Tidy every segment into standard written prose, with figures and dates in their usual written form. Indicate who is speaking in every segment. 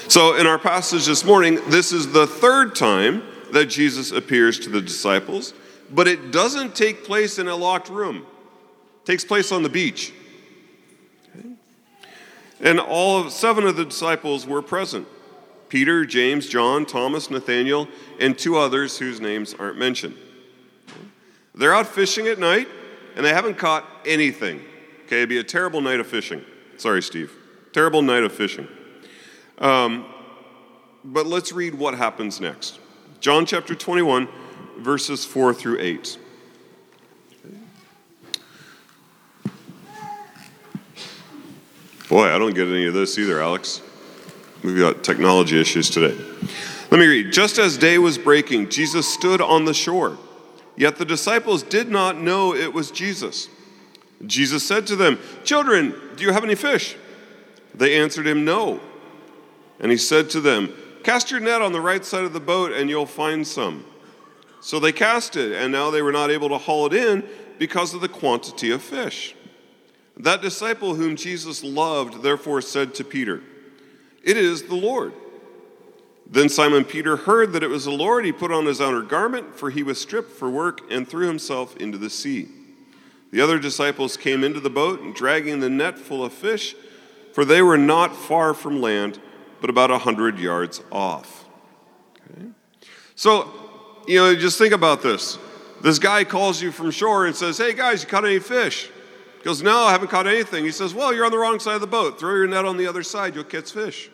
Speaker 1: So in our passage this morning, this is the third time that Jesus appears to the disciples, but it doesn't take place in a locked room. It takes place on the beach. Okay. And all 7 of the disciples were present. Peter, James, John, Thomas, Nathanael, and 2 others whose names aren't mentioned. They're out fishing at night, and they haven't caught anything. Okay, it'd be a terrible night of fishing. Sorry, Steve. Terrible night of fishing. But let's read what happens next. John chapter 21, verses 4 through 8. Boy, I don't get any of this either, Alex. We've got technology issues today. Let me read. Just as day was breaking, Jesus stood on the shore. Yet the disciples did not know it was Jesus. Jesus said to them, "Children, do you have any fish?" They answered him, "No." And he said to them, "Cast your net on the right side of the boat and you'll find some." So they cast it, and now they were not able to haul it in because of the quantity of fish. That disciple whom Jesus loved therefore said to Peter, "It is the Lord." Then Simon Peter heard that it was the Lord. He put on his outer garment, for he was stripped for work, and threw himself into the sea. The other disciples came into the boat, and dragging the net full of fish, for they were not far from land, but about 100 yards off. Okay? So, just think about this. This guy calls you from shore and says, "Hey guys, you caught any fish?" He goes, "No, I haven't caught anything." He says, "Well, you're on the wrong side of the boat. Throw your net on the other side, you'll catch fish."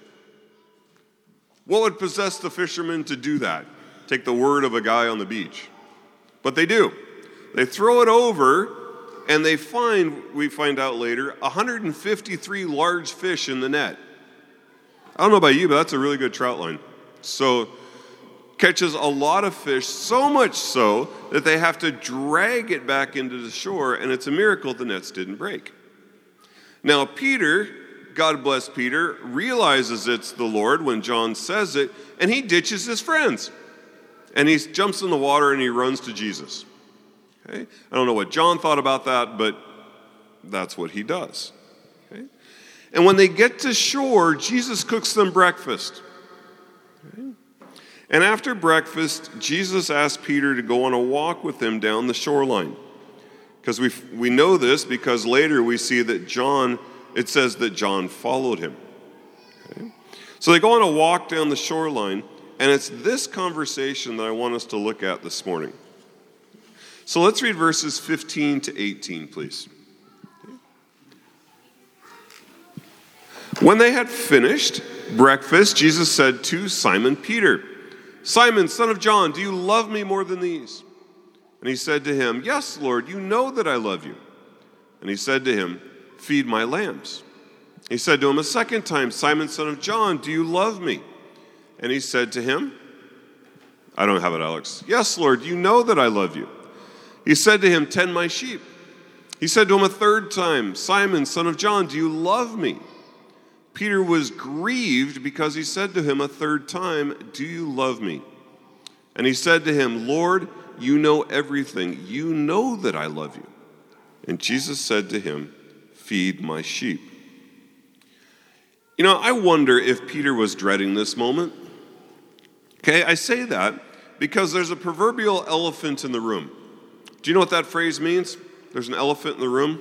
Speaker 1: What would possess the fishermen to do that? Take the word of a guy on the beach. But they do. They throw it over, and we find out later, 153 large fish in the net. I don't know about you, but that's a really good trout line. So, catches a lot of fish, so much so that they have to drag it back into the shore, and it's a miracle the nets didn't break. Now, Peter, God bless Peter, realizes it's the Lord when John says it, and he ditches his friends. And he jumps in the water and he runs to Jesus. Okay? I don't know what John thought about that, but that's what he does. Okay? And when they get to shore, Jesus cooks them breakfast. Okay? And after breakfast, Jesus asked Peter to go on a walk with him down the shoreline. Because we know this because later we see that it says that John followed him. Okay? So they go on a walk down the shoreline, and it's this conversation that I want us to look at this morning. So let's read verses 15 to 18, please. Okay. When they had finished breakfast, Jesus said to Simon Peter, "Simon, son of John, do you love me more than these?" And he said to him, "Yes, Lord, you know that I love you." And he said to him, "Feed my lambs." He said to him a second time, "Simon, son of John, do you love me?" And he said to him, I don't have it, Alex. "Yes, Lord, you know that I love you." He said to him, "Tend my sheep." He said to him a third time, "Simon, son of John, do you love me?" Peter was grieved because he said to him a third time, "Do you love me?" And he said to him, "Lord, you know everything. You know that I love you." And Jesus said to him, "Feed my sheep." I wonder if Peter was dreading this moment. Okay, I say that because there's a proverbial elephant in the room. Do you know what that phrase means? There's an elephant in the room.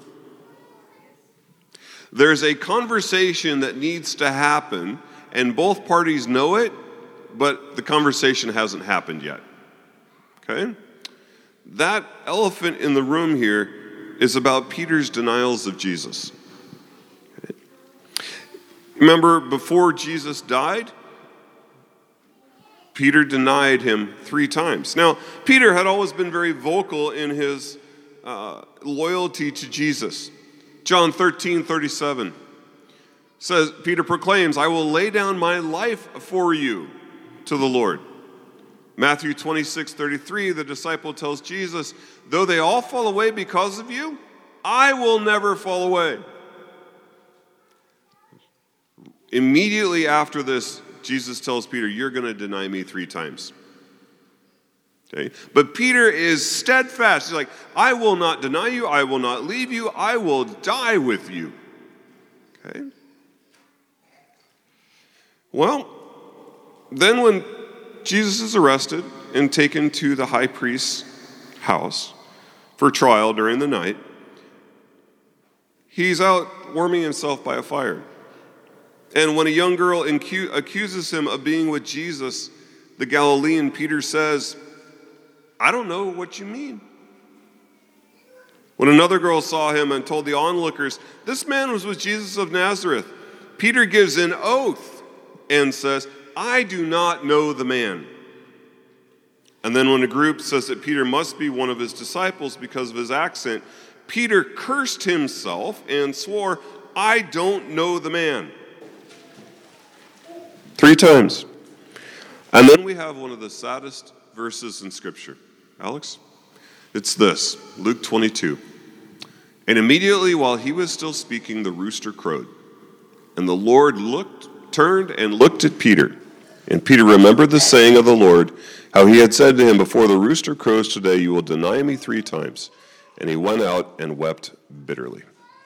Speaker 1: There's a conversation that needs to happen, and both parties know it, but the conversation hasn't happened yet. Okay? That elephant in the room here is about Peter's denials of Jesus. Okay? Remember, before Jesus died, Peter denied him 3 times. Now, Peter had always been very vocal in his loyalty to Jesus. John 13:37 says, Peter proclaims, "I will lay down my life for you," to the Lord. Matthew 26:33, the disciple tells Jesus, "Though they all fall away because of you, I will never fall away." Immediately after this, Jesus tells Peter, "You're going to deny me 3 times. Okay? But Peter is steadfast. He's like, "I will not deny you. I will not leave you. I will die with you." Okay? Well, then when Jesus is arrested and taken to the high priest's house for trial during the night, he's out warming himself by a fire. And when a young girl accuses him of being with Jesus, the Galilean, Peter says, "I don't know what you mean." When another girl saw him and told the onlookers, "This man was with Jesus of Nazareth," Peter gives an oath and says, "I do not know the man." And then when a group says that Peter must be one of his disciples because of his accent, Peter cursed himself and swore, "I don't know the man." 3 times. And then we have one of the saddest verses in Scripture. Alex? It's this, Luke 22. "And immediately while he was still speaking, the rooster crowed. And the Lord turned and looked at Peter. And Peter remembered the saying of the Lord, how he had said to him, 'Before the rooster crows today, you will deny me 3 times.' And he went out and wept bitterly."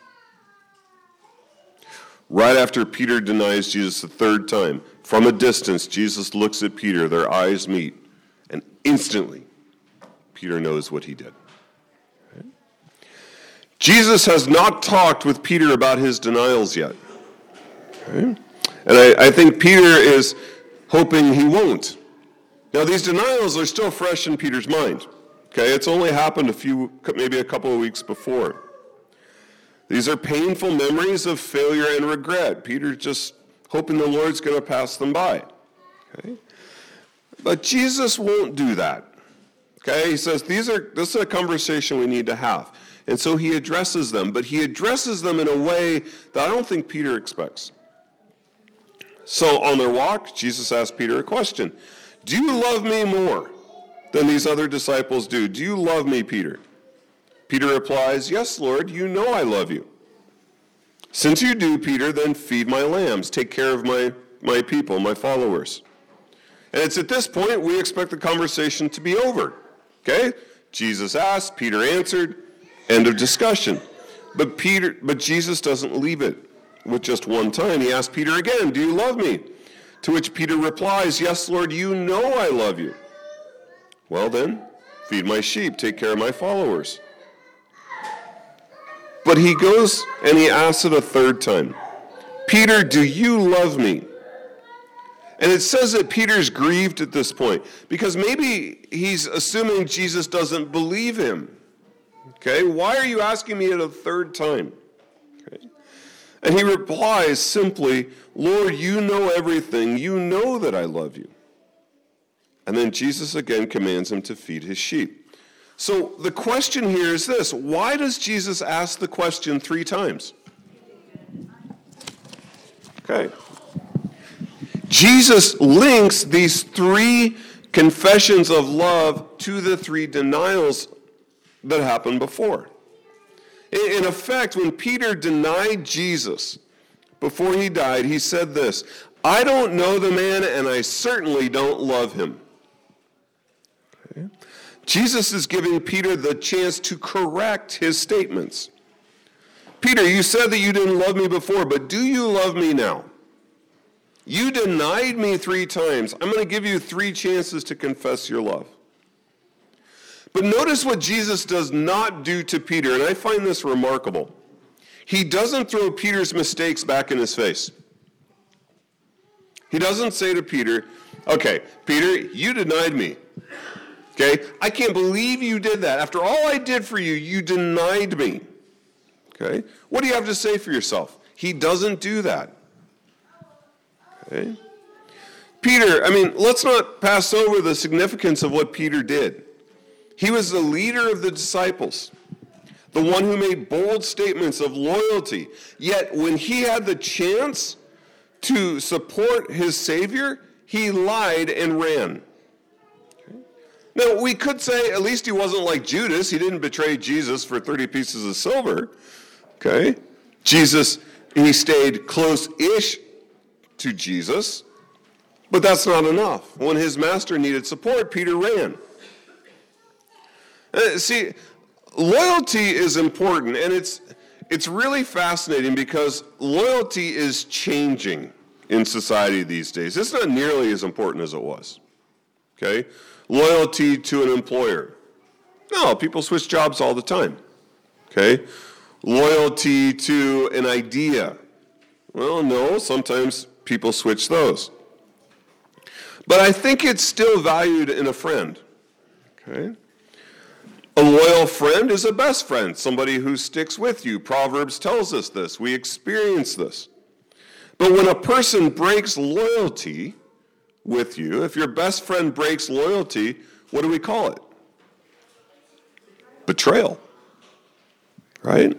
Speaker 1: Right after Peter denies Jesus the 3rd time, from a distance, Jesus looks at Peter, their eyes meet, and instantly, Peter knows what he did. Okay? Jesus has not talked with Peter about his denials yet. Okay? And I think Peter is hoping he won't. Now, these denials are still fresh in Peter's mind. Okay, it's only happened maybe a couple of weeks before. These are painful memories of failure and regret. Peter's just hoping the Lord's going to pass them by. Okay? But Jesus won't do that. Okay, he says this is a conversation we need to have. And so he addresses them, but he addresses them in a way that I don't think Peter expects. So on their walk, Jesus asked Peter a question. "Do you love me more than these other disciples do? Do you love me, Peter?" Peter replies, "Yes, Lord, you know I love you." "Since you do, Peter, then feed my lambs. Take care of my people, my followers." And it's at this point we expect the conversation to be over. Okay? Jesus asked, Peter answered, end of discussion. But Jesus doesn't leave it with just one time. He asked Peter again, "Do you love me?" To which Peter replies, "Yes, Lord, you know I love you." "Well then, feed my sheep, take care of my followers." But he goes and he asks it a 3rd time. "Peter, do you love me?" And it says that Peter's grieved at this point because maybe he's assuming Jesus doesn't believe him. Okay, why are you asking me it a 3rd time? Okay. And he replies simply, "Lord, you know everything. You know that I love you." And then Jesus again commands him to feed his sheep. So the question here is this: why does Jesus ask the question 3 times? Okay. Jesus links these 3 confessions of love to the 3 denials that happened before. In effect, when Peter denied Jesus before he died, he said this, "I don't know the man, and I certainly don't love him." Okay. Jesus is giving Peter the chance to correct his statements. "Peter, you said that you didn't love me before, but do you love me now? You denied me 3 times. I'm going to give you 3 chances to confess your love." But notice what Jesus does not do to Peter, and I find this remarkable. He doesn't throw Peter's mistakes back in his face. He doesn't say to Peter, "Okay, Peter, you denied me. Okay, I can't believe you did that. After all I did for you, you denied me." Okay, what do you have to say for yourself? He doesn't do that. Okay, Peter, let's not pass over the significance of what Peter did. He was the leader of the disciples, the one who made bold statements of loyalty. Yet when he had the chance to support his Savior, he lied and ran. Okay. Now, we could say at least he wasn't like Judas. He didn't betray Jesus for 30 pieces of silver. Okay. He stayed close-ish to Jesus, but that's not enough. When his master needed support, Peter ran. See, loyalty is important, and it's really fascinating because loyalty is changing. in society these days. It's not nearly as important as it was. Okay? Loyalty to an employer. No, people switch jobs all the time. Okay? Loyalty to an idea. Well, no, sometimes people switch those. But I think it's still valued in a friend. Okay? A loyal friend is a best friend, somebody who sticks with you. Proverbs tells us this. We experience this. But when a person breaks loyalty with you, if your best friend breaks loyalty, what do we call it? Betrayal. Right?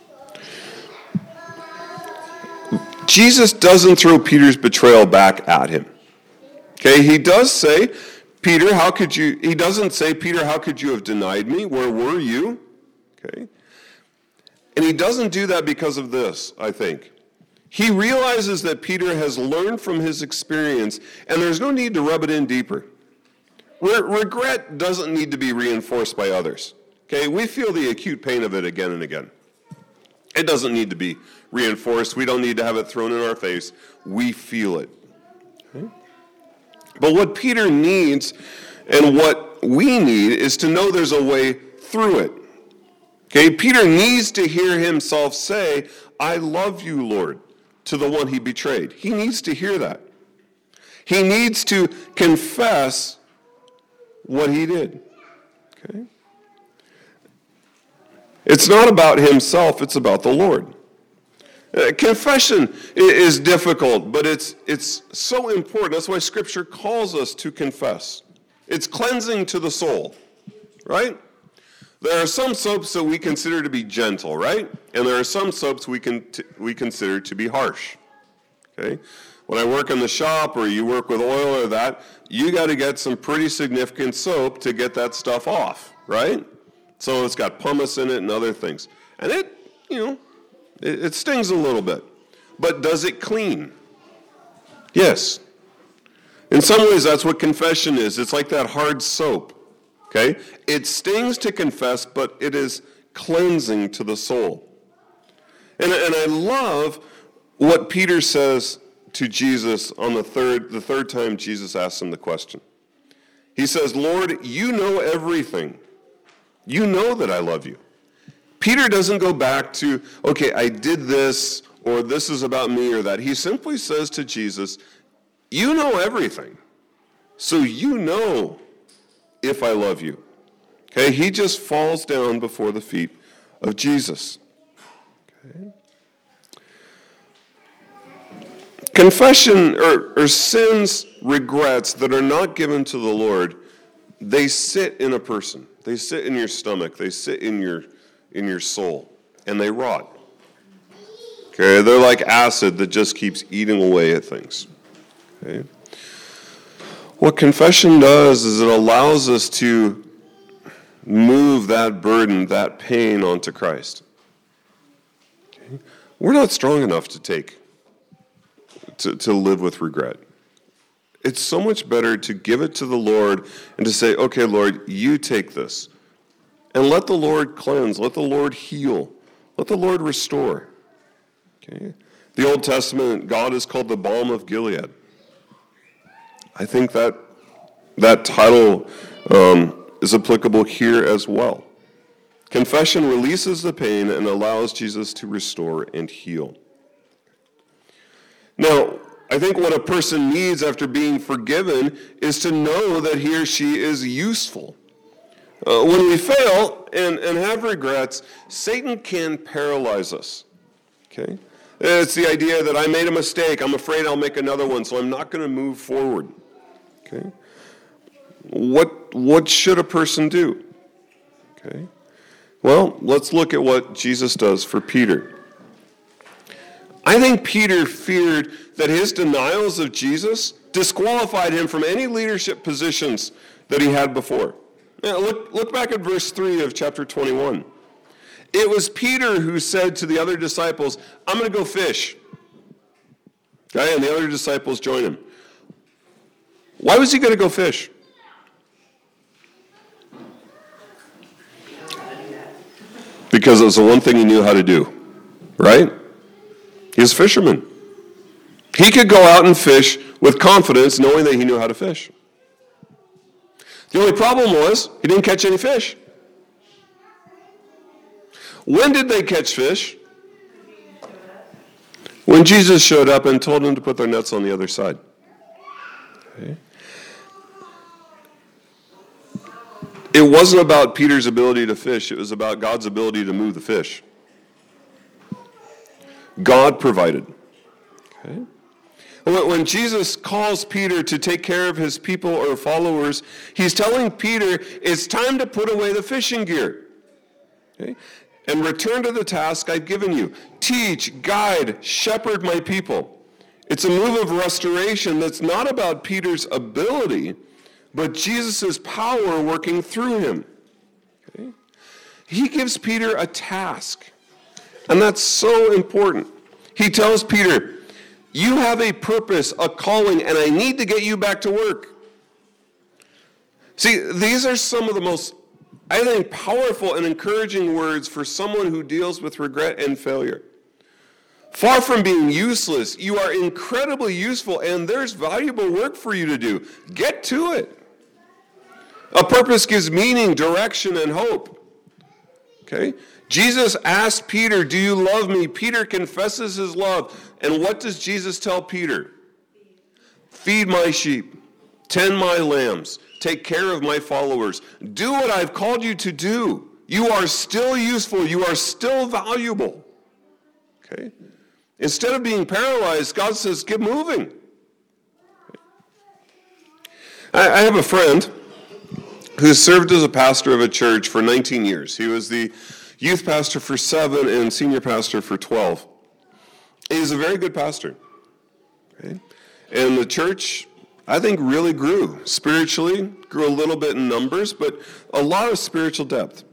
Speaker 1: Jesus doesn't throw Peter's betrayal back at him. Okay, he does say, Peter, how could you, he doesn't say, Peter, how could you have denied me? Where were you? Okay. And he doesn't do that because of this, I think. He realizes that Peter has learned from his experience, and there's no need to rub it in deeper. Regret doesn't need to be reinforced by others. Okay, we feel the acute pain of it again and again. It doesn't need to be reinforced. We don't need to have it thrown in our face. We feel it. Okay? But what Peter needs and what we need is to know there's a way through it. Okay, Peter needs to hear himself say, I love you, Lord, to the one he betrayed. He needs to hear that. He needs to confess what he did. Okay? It's not about himself, it's about the Lord. Confession is difficult, but it's so important. That's why Scripture calls us to confess. It's cleansing to the soul, right? There are some soaps that we consider to be gentle, right? And there are some soaps we consider to be harsh, okay? When I work in the shop or you work with oil or that, you got to get some pretty significant soap to get that stuff off, right? So it's got pumice in it and other things. And it stings a little bit. But does it clean? Yes. In some ways, that's what confession is. It's like that hard soap. Okay? It stings to confess, but it is cleansing to the soul. And I love what Peter says to Jesus on the third time Jesus asks him the question. He says, Lord, you know everything. You know that I love you. Peter doesn't go back to, okay, I did this, or this is about me or that. He simply says to Jesus, you know everything. So you know if I love you. Okay, he just falls down before the feet of Jesus. Okay. Confession or sins, regrets that are not given to the Lord, they sit in a person. They sit in your stomach. They sit in your soul, and they rot. Okay, they're like acid that just keeps eating away at things. Okay. What confession does is it allows us to move that burden, that pain onto Christ. Okay. We're not strong enough to live with regret. It's so much better to give it to the Lord and to say, okay, Lord, you take this. And let the Lord cleanse. Let the Lord heal. Let the Lord restore. Okay? The Old Testament, God is called the balm of Gilead. I think that title is applicable here as well. Confession releases the pain and allows Jesus to restore and heal. Now, I think what a person needs after being forgiven is to know that he or she is useful. When we fail and have regrets, Satan can paralyze us. Okay? It's the idea that I made a mistake. I'm afraid I'll make another one, so I'm not going to move forward. Okay? What should a person do? Okay? Well, let's look at what Jesus does for Peter. I think Peter feared that his denials of Jesus disqualified him from any leadership positions that he had before. Now, look back at verse 3 of chapter 21. It was Peter who said to the other disciples, I'm going to go fish. Okay, and the other disciples join him. Why was he going to go fish? Because it was the one thing he knew how to do, right? He was a fisherman. He could go out and fish with confidence, knowing that he knew how to fish. The only problem was he didn't catch any fish. When did they catch fish? When Jesus showed up and told them to put their nets on the other side. Okay. It wasn't about Peter's ability to fish. It was about God's ability to move the fish. God provided. Okay. When Jesus calls Peter to take care of his people or followers, he's telling Peter, it's time to put away the fishing gear. Okay? And return to the task I've given you. Teach, guide, shepherd my people. It's a move of restoration that's not about Peter's ability, but Jesus' power working through him. Okay? He gives Peter a task, and that's so important. He tells Peter, you have a purpose, a calling, and I need to get you back to work. See, these are some of the most, I think, powerful and encouraging words for someone who deals with regret and failure. Far from being useless, you are incredibly useful, and there's valuable work for you to do. Get to it. A purpose gives meaning, direction, and hope. Okay? Jesus asked Peter, do you love me? Peter confesses his love. And what does Jesus tell Peter? Feed my sheep, tend my lambs, take care of my followers. Do what I've called you to do. You are still useful. You are still valuable. Okay? Instead of being paralyzed, God says, get moving. I have a friend who served as a pastor of a church for 19 years. He was the youth pastor for 7 and senior pastor for 12. He's a very good pastor. Okay? And the church, I think, really grew spiritually, grew a little bit in numbers, but a lot of spiritual depth.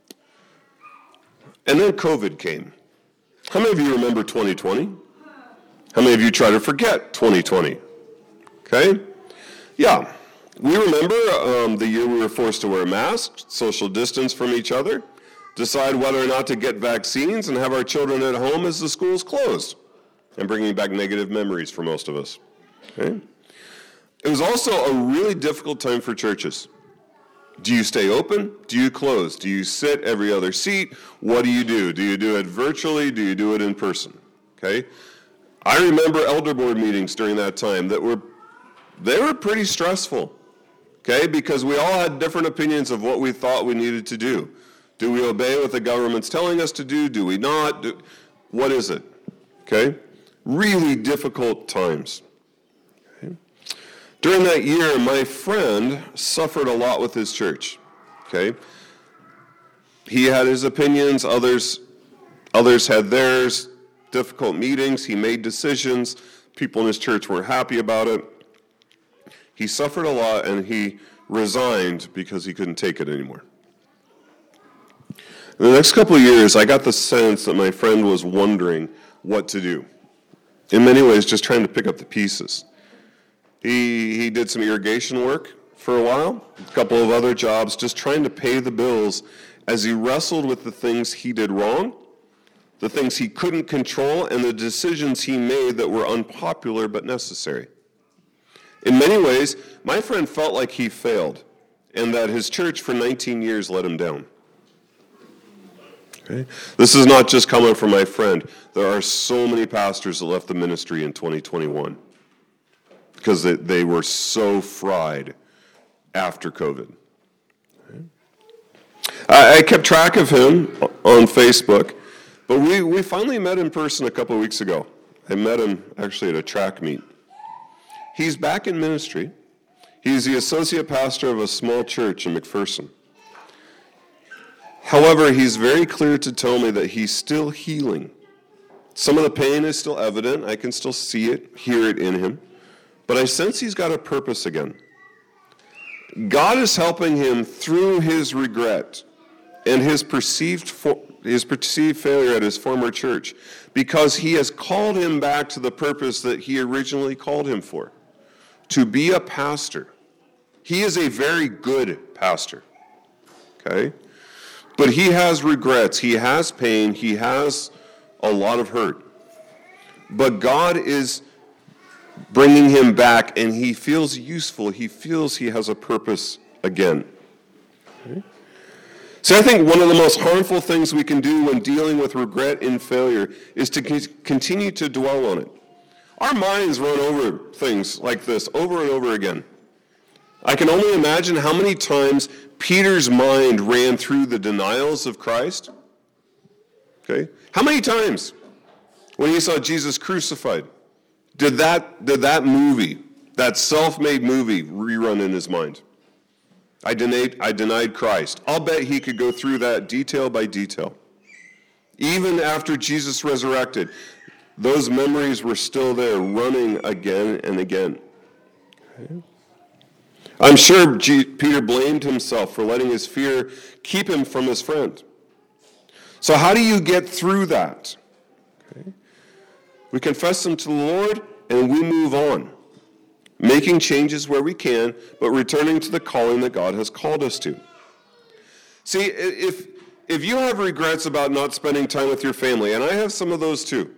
Speaker 1: And then COVID came. How many of you remember 2020? How many of you try to forget 2020? Okay? Yeah. We remember the year we were forced to wear masks, social distance from each other, decide whether or not to get vaccines, and have our children at home as the schools closed, and bringing back negative memories for most of us. Okay? It was also a really difficult time for churches. Do you stay open? Do you close? Do you sit every other seat? What do you do? Do you do it virtually? Do you do it in person? Okay? I remember elder board meetings during that time they were pretty stressful. Okay? Because we all had different opinions of what we thought we needed to do. Do we obey what the government's telling us to do? Do we not? What is it? Okay? Really difficult times. Okay? During that year, my friend suffered a lot with his church. Okay? He had his opinions, others had theirs, difficult meetings, he made decisions, people in his church weren't happy about it. He suffered a lot, and he resigned because he couldn't take it anymore. In the next couple of years, I got the sense that my friend was wondering what to do. In many ways, just trying to pick up the pieces. He did some irrigation work for a while, a couple of other jobs, just trying to pay the bills as he wrestled with the things he did wrong, the things he couldn't control, and the decisions he made that were unpopular but necessary. In many ways, my friend felt like he failed, and that his church for 19 years let him down. Okay? This is not just coming from my friend. There are so many pastors that left the ministry in 2021 because they were so fried after COVID. Okay? I kept track of him on Facebook, but we finally met in person a couple of weeks ago. I met him actually at a track meet. He's back in ministry. He's the associate pastor of a small church in McPherson. However, he's very clear to tell me that he's still healing. Some of the pain is still evident. I can still see it, hear it in him. But I sense he's got a purpose again. God is helping him through his regret and his perceived failure at his former church, because he has called him back to the purpose that he originally called him for, to be a pastor. He is a very good pastor, okay? But he has regrets, he has pain, he has a lot of hurt. But God is bringing him back, and he feels useful. He feels he has a purpose again. Okay. So I think one of the most harmful things we can do when dealing with regret and failure is to continue to dwell on it. Our minds run over things like this over and over again. I can only imagine how many times Peter's mind ran through the denials of Christ. Okay? How many times when he saw Jesus crucified did that movie, that self-made movie, rerun in his mind? I denied Christ. I'll bet he could go through that detail by detail. Even after Jesus resurrected, those memories were still there, running again and again. Okay. I'm sure Peter blamed himself for letting his fear keep him from his friend. So how do you get through that? Okay. We confess them to the Lord and we move on, making changes where we can, but returning to the calling that God has called us to. See, if you have regrets about not spending time with your family, and I have some of those too,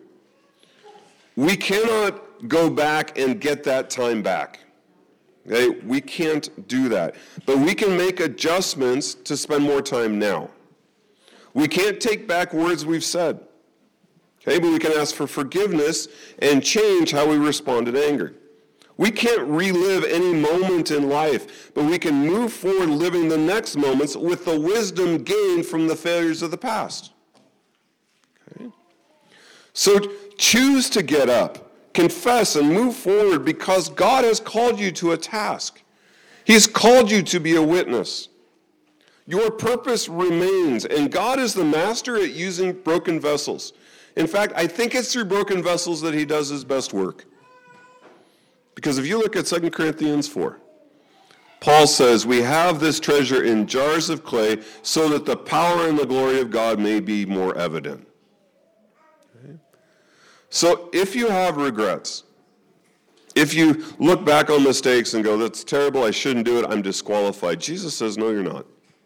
Speaker 1: we cannot go back and get that time back. Okay? We can't do that. But we can make adjustments to spend more time now. We can't take back words we've said. Okay? But we can ask for forgiveness and change how we respond to anger. We can't relive any moment in life, but we can move forward living the next moments with the wisdom gained from the failures of the past. Okay? So choose to get up. Confess and move forward because God has called you to a task. He's called you to be a witness. Your purpose remains, and God is the master at using broken vessels. In fact, I think it's through broken vessels that he does his best work. Because if you look at 2 Corinthians 4, Paul says, we have this treasure in jars of clay so that the power and the glory of God may be more evident. So if you have regrets, if you look back on mistakes and go, that's terrible, I shouldn't do it, I'm disqualified, Jesus says, no, you're not.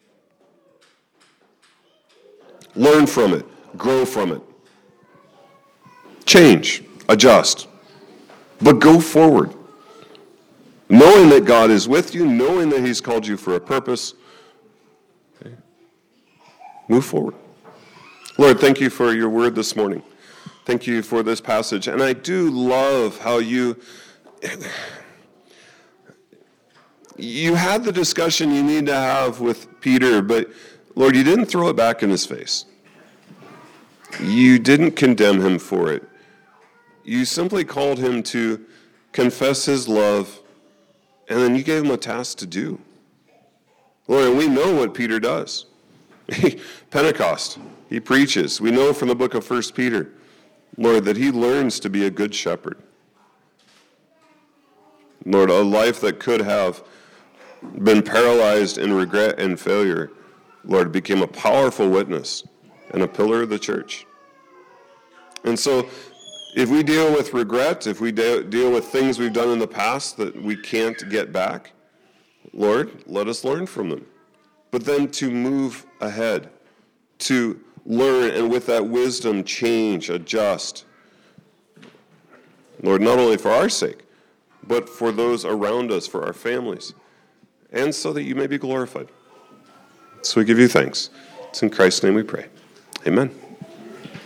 Speaker 1: Learn from it. Grow from it. Change. Adjust. But go forward. Knowing that God is with you, knowing that he's called you for a purpose. Okay. Move forward. Lord, thank you for your word this morning. Thank you for this passage. And I do love how you had the discussion you need to have with Peter, but Lord, you didn't throw it back in his face. You didn't condemn him for it. You simply called him to confess his love, and then you gave him a task to do. Lord, and we know what Peter does. Pentecost, he preaches. We know from the book of 1 Peter, Lord, that he learns to be a good shepherd. Lord, a life that could have been paralyzed in regret and failure, Lord, became a powerful witness and a pillar of the church. And so, if we deal with regret, if we deal with things we've done in the past that we can't get back, Lord, let us learn from them. But then to move ahead, to learn, and with that wisdom, change, adjust. Lord, not only for our sake, but for those around us, for our families, and so that you may be glorified. So we give you thanks. It's in Christ's name we pray. Amen.